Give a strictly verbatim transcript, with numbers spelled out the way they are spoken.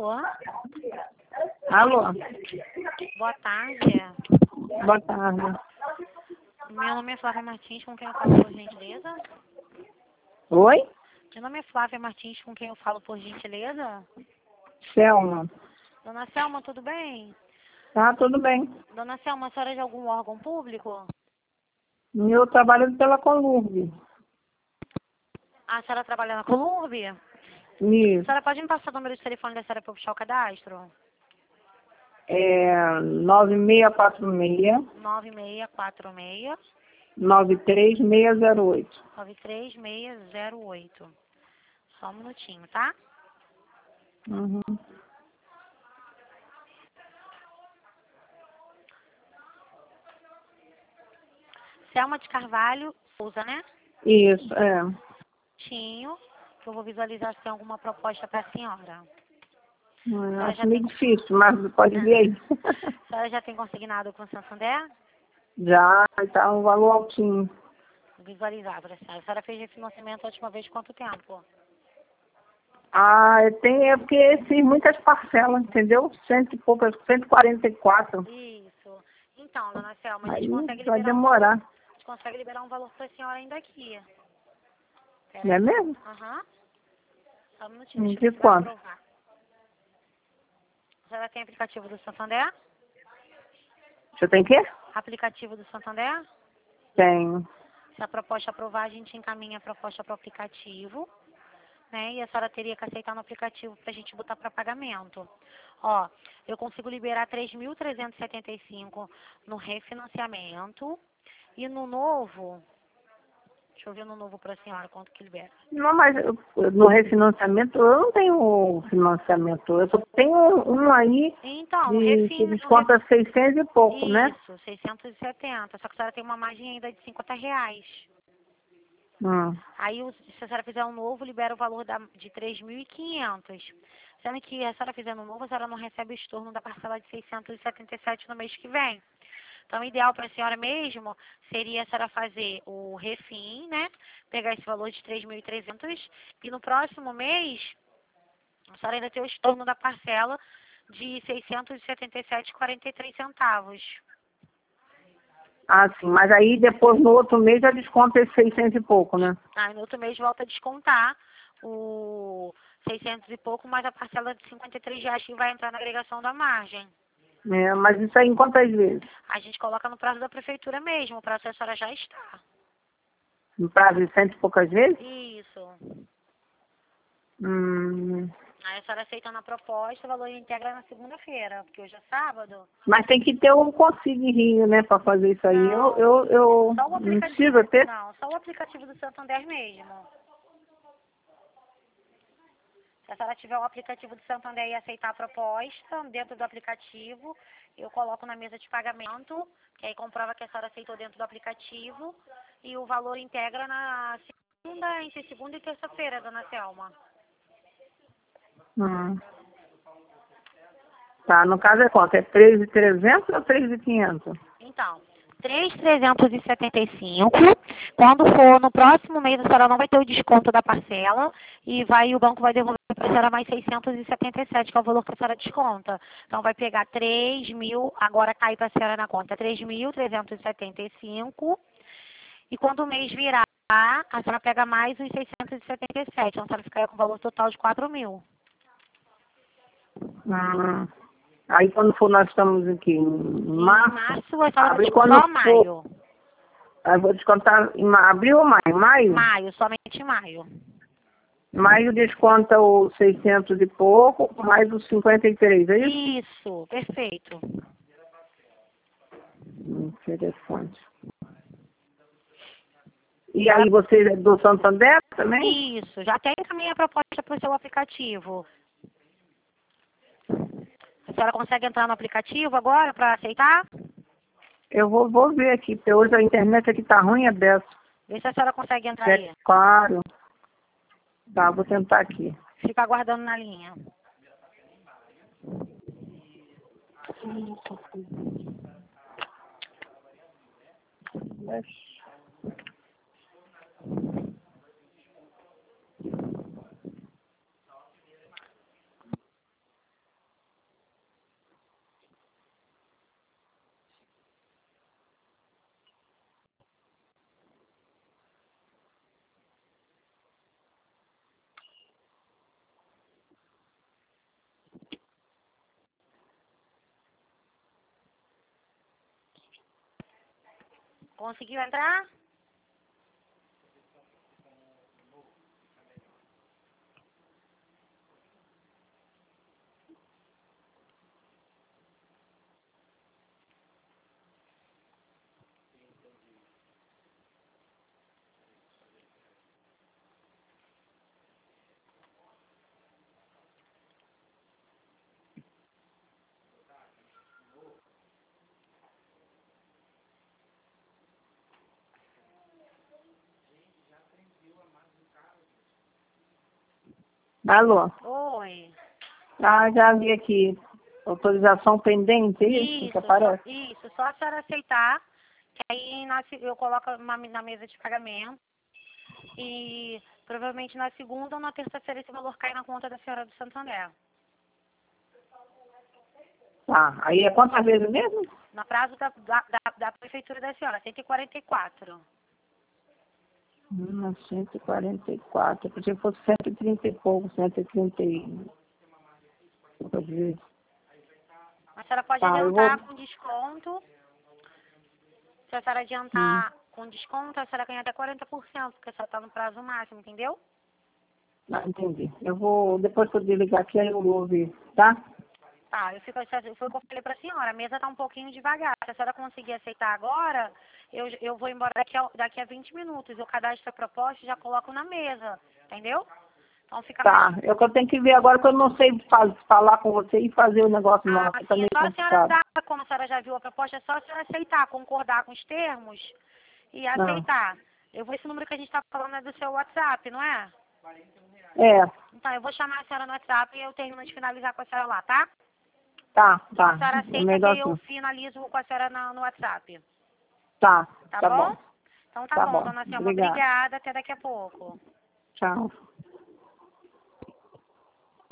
Alô? Alô? Boa tarde. Boa tarde. Meu nome é Flávia Martins, com quem eu falo por gentileza? Oi? Meu nome é Flávia Martins, com quem eu falo por gentileza? Selma. Dona Selma, tudo bem? Tá, tudo bem. Dona Selma, a senhora é de algum órgão público? Eu trabalho pela Colurb. A senhora trabalha na Colurb? A Isso. senhora pode me passar o número de telefone da senhora para eu puxar o cadastro? É nove seis quatro seis, nove seis quatro seis, nove três seis zero oito. nove três seis zero oito. Só um minutinho, tá? Uhum. Selma de Carvalho Souza, né? Isso, é. Tinho, que eu vou visualizar se tem alguma proposta para a senhora. Hum, A senhora Acho já meio tem, difícil, mas pode ver aí. a senhora já tem consignado com o Santander? Já, tá um valor altinho. Vou visualizar para a senhora. A senhora fez refinanciamento a última vez quanto tempo? Ah, tem, é porque fiz muitas parcelas, entendeu? Cento e poucas, cento e quarenta e quatro. Isso. Então, dona Selma, a gente Aí consegue vai liberar um valor. demorar. A gente consegue liberar um valor para a senhora ainda aqui. Pera Não é aí. mesmo? Aham. Só um minutinho, Hum, deixa eu ver De se vai quanto? aprovar. A senhora tem aplicativo do Santander? Você tem quê? Aplicativo do Santander? Tenho. Se a proposta aprovar, a gente encaminha a proposta para o aplicativo, né? E a senhora teria que aceitar no aplicativo para a gente botar para pagamento. Ó, eu consigo liberar três mil trezentos e setenta e cinco no refinanciamento e no novo, deixa eu ver no novo para a senhora quanto que libera. Não, mas eu- no refinanciamento eu não tenho financiamento. Eu só tenho um aí Então, no de que refin, no ref, desconta seiscentos e pouco, né? isso, seiscentos e setenta, só que a senhora tem uma margem ainda de cinquenta reais. Hum. Aí, o- se a senhora fizer um novo, libera o valor da, de três mil e quinhentos. Sendo que a senhora fizer um novo, a senhora não recebe o estorno da parcela de seiscentos e setenta e sete no mês que vem. Então, o ideal para a senhora mesmo seria a senhora fazer o refim, né? Pegar esse valor de três mil e trezentos e no próximo mês, a senhora ainda ter o estorno da parcela de seiscentos e setenta e sete vírgula quarenta e três centavos. Ah, sim. Mas aí depois no outro mês já desconta esses seiscentos e pouco, né? Aí no outro mês volta a descontar o seiscentos e pouco, mais a parcela de cinquenta e três reais que vai entrar na agregação da margem. É, mas isso aí em quantas vezes? A gente coloca no prazo da prefeitura mesmo, o prazo a senhora já está. No prazo de cento e poucas vezes? Isso. Hum. Aí a senhora aceita na proposta, o valor integra na segunda-feira, porque hoje é sábado. Mas tem que ter um Consigne Rio, né, para fazer isso aí. Eu, Não, eu, eu só o não aplicativo. precisa ter. Não, só o aplicativo do Santander mesmo. Se a senhora tiver o aplicativo do Santander e aceitar a proposta, dentro do aplicativo, eu coloco na mesa de pagamento, que aí comprova que a senhora aceitou dentro do aplicativo, e o valor integra na segunda, entre segunda e terça-feira, dona Selma. Hum. Tá, no caso é quanto? É três mil e trezentos ou três mil e quinhentos? Então, três mil trezentos e setenta e cinco. Quando for no próximo mês, a senhora não vai ter o desconto da parcela e vai, o banco vai devolver para a senhora mais seiscentos e setenta e sete, que é o valor que a senhora desconta. Então, vai pegar três mil, agora cai para a senhora na conta, três mil trezentos e setenta e cinco. E quando o mês virar, a senhora pega mais os seiscentos e setenta e sete. Então, a senhora ficaria com o valor total de quatro mil. Hum. Aí quando for, nós estamos aqui em Em março, março, a senhora vai abril, descontar quando só for, maio. aí vou descontar em ma- abril ou maio? Maio? Maio, somente maio. Maio desconta o seiscentos e pouco, mais os cinquenta e três, é isso? Isso, perfeito. Interessante. E aí você é do Santander também? Isso, já até encaminhei a proposta para o seu aplicativo. A senhora consegue entrar no aplicativo agora para aceitar? Eu vou, vou ver aqui, porque hoje a internet aqui tá ruim, é dessa. Vê se a senhora consegue entrar É aí. claro. Tá, vou tentar aqui. Fica aguardando na linha. Conseguiu entrar? Alô? Oi. Ah, já vi aqui. Autorização pendente, é isso, Isso, que aparece? isso. Só a senhora aceitar, que aí na se- eu coloco na, na mesa de pagamento. E provavelmente na segunda ou na terça-feira esse valor cai na conta da senhora do Santander. Tá, aí é quantas vezes mesmo? No prazo da, da, da, da prefeitura da senhora, cento e quarenta e quatro. Hum, cento e quarenta e quatro. Porque se fosse cento e trinta e pouco, cento e trinta e poucas vezes. A senhora pode Tá, eu vou... adiantar com desconto. Se a senhora Hum, adiantar com desconto, a senhora ganha até quarenta por cento, porque a senhora está no prazo máximo, entendeu? ah, entendi. Eu vou, depois que eu desligar aqui, aí eu vou ver, tá? Tá, eu fico, foi o que eu falei pra senhora, a mesa tá um pouquinho devagar. Se a senhora conseguir aceitar agora, eu, eu vou embora daqui a, daqui a vinte minutos. Eu cadastro a proposta e já coloco na mesa, entendeu? Então fica mais. Tá, é o que eu tenho que ver agora que eu não sei faz, falar com você e fazer o negócio Ah, não, que tá assim, é meio só a senhora complicado. dar, como a senhora já viu a proposta, é só a senhora aceitar, concordar com os termos e Não. aceitar. Eu vou, esse número que a gente tá falando é do seu WhatsApp, não é? É, Então, eu vou chamar a senhora no WhatsApp e eu termino de finalizar com a senhora lá, tá? tá, Então, a tá. senhora É aceita que melhor eu assim. finalizo com a senhora na- no WhatsApp, Tá, tá tá bom? bom. Então, tá Tá bom, bom. dona Selma. Obrigada. Obrigada. Até daqui a pouco. Tchau.